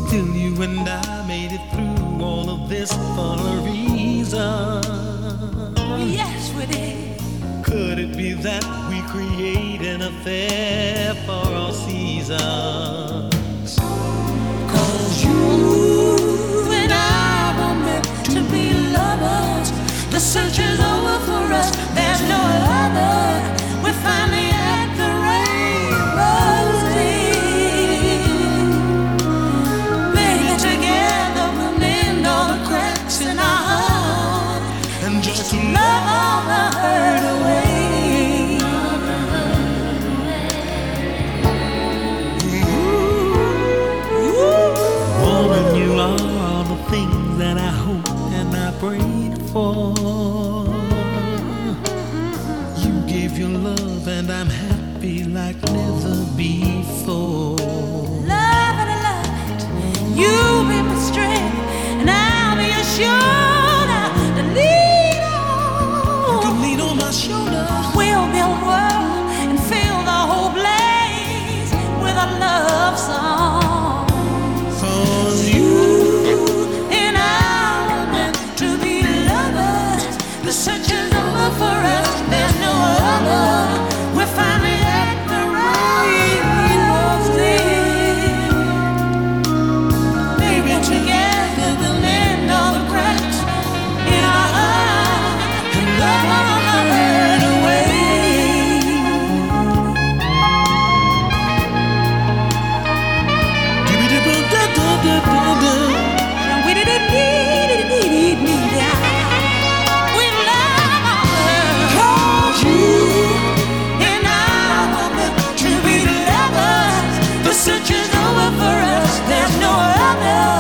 Still you and I made it through all of this for a reason. Yes, we did. Could it be that we create an affair for all seasons? 'Cause you and I were meant to be lovers. The search is over for us. There's no other. We're finally at the rainbow's end. Maybe together we'll mend all the cracks in our heart. And just to love all the hurt away. Woman, you are all the things that I hope and I prayed for. You gave your love and I'm happy like never before. Love and a light, you'll be my strength, and I'll be your shoulder to lean on. You can lean on my shoulder. We'll build a world and fill the whole place with a love song. 'Cause you And I were meant to be lovers. The search is over for us. There's no other. We're finally at the rainbow's end. Maybe together we'll mend all the cracks in our heart and love all the hurt away. And we didn't need we love all the hurt. 'Cause you and I were meant to be lovers. The search is over for us. There's no other.